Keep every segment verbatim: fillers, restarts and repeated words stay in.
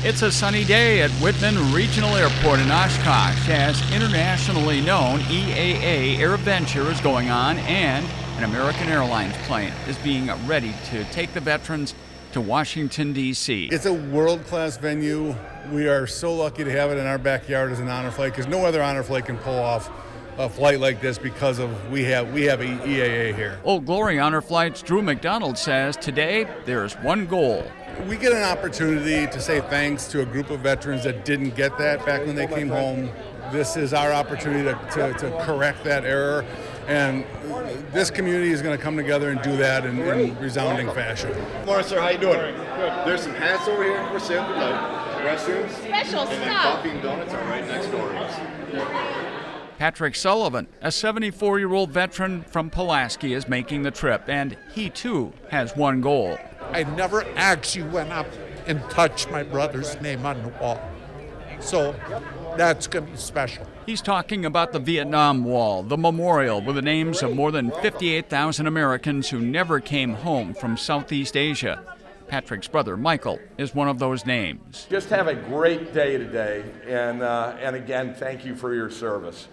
It's a sunny day at Whitman Regional Airport in Oshkosh as internationally known E A A AirVenture is going on and an American Airlines plane is being ready to take the veterans to Washington, D C It's a world-class venue. We are so lucky to have it in our backyard as an honor flight because no other honor flight can pull off a flight like this because of we have we have E A A here. Old Glory Honor Flight's Drew McDonald says today there's one goal. We get an opportunity to say thanks to a group of veterans that didn't get that back when they came home. This is our opportunity to, to, to correct that error, and this community is going to come together and do that in, in resounding fashion. Good morning, sir. How you doing? Good. There's some hats over here for sale for like restrooms. Special and then stuff. coffee and donuts are right next door. Patrick Sullivan, a seventy-four-year-old veteran from Pulaski, is making the trip, and he too has one goal. I never actually went up and touched my brother's name on the wall. So that's going to be special. He's talking about the Vietnam Wall, the memorial with the names of more than fifty-eight thousand Americans who never came home from Southeast Asia. Patrick's brother, Michael, is one of those names. Just have a great day today, and, uh, and again, thank you for your service.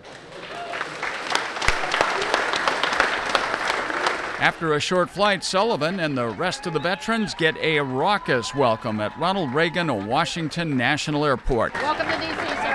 After a short flight, Sullivan and the rest of the veterans get a raucous welcome at Ronald Reagan Washington National Airport. Welcome to D C, sir.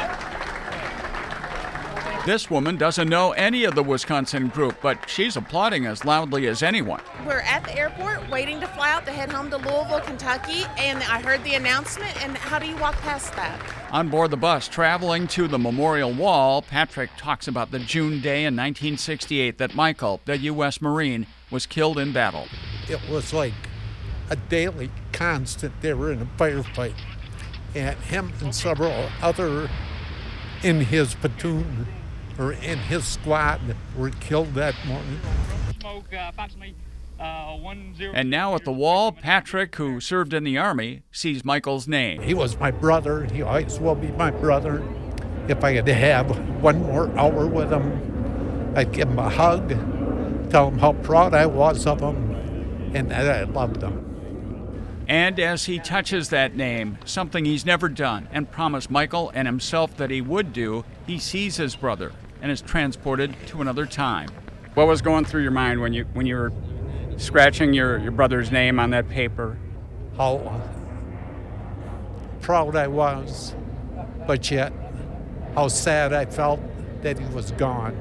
This woman doesn't know any of the Wisconsin group, but she's applauding as loudly as anyone. We're at the airport waiting to fly out to head home to Louisville, Kentucky, and I heard the announcement, and how do you walk past that? On board the bus traveling to the Memorial Wall, Patrick talks about the June day in nineteen sixty-eight that Michael, the U S Marine, was killed in battle. It was like a daily constant. They were in a firefight. And him and several other in his platoon or in his squad were killed that morning. Smoke, uh, approximately, uh, one zero. And now at the wall, Patrick, who served in the Army, sees Michael's name. He was my brother. He always will be my brother. If I could have one more hour with him, I'd give him a hug, tell him how proud I was of him, and that I loved him. And as he touches that name, something he's never done and promised Michael and himself that he would do, he sees his brother and is transported to another time. What was going through your mind when you when you were scratching your, your brother's name on that paper? How proud I was, but yet how sad I felt that he was gone.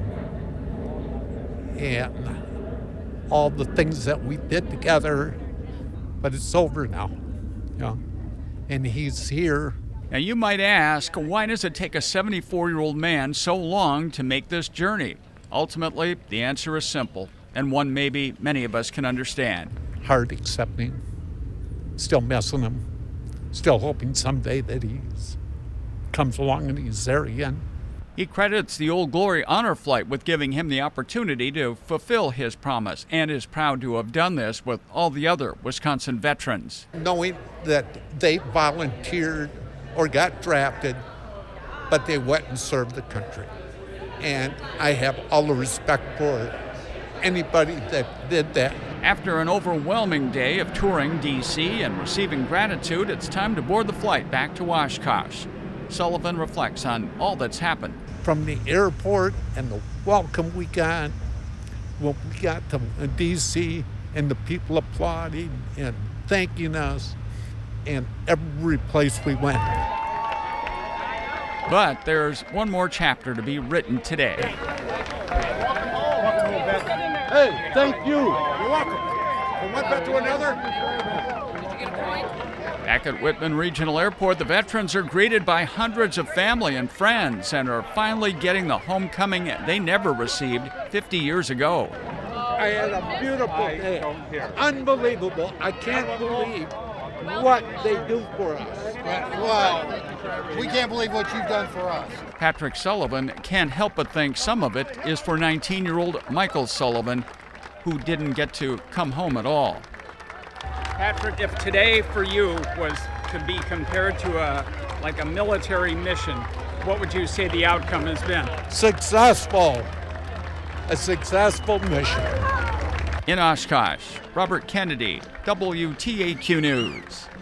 And all the things that we did together, but it's over now, you know, and he's here. Now you might ask, why does it take a seventy-four-year-old man so long to make this journey? Ultimately, the answer is simple, and one maybe many of us can understand. Hard accepting, still missing him, still hoping someday that he comes along and he's there again. He credits the Old Glory Honor Flight with giving him the opportunity to fulfill his promise and is proud to have done this with all the other Wisconsin veterans. Knowing that they volunteered or got drafted, but they went and served the country. And I have all the respect for anybody that did that. After an overwhelming day of touring D C and receiving gratitude, it's time to board the flight back to Oshkosh. Sullivan reflects on all that's happened. From the airport and the welcome we got when we got to D C and the people applauding and thanking us, and every place we went. But there's one more chapter to be written today. Hey, thank you. You're welcome. From one vet to another. Back at Whitman Regional Airport, the veterans are greeted by hundreds of family and friends and are finally getting the homecoming they never received fifty years ago. I had a beautiful day. Unbelievable. I can't believe what they do for us. Well, we can't believe what you've done for us. Patrick Sullivan can't help but think some of it is for nineteen-year-old Michael Sullivan, who didn't get to come home at all. Patrick, if today for you was to be compared to a like a military mission, what would you say the outcome has been? Successful. A successful mission. In Oshkosh, Robert Kennedy, W T A Q News.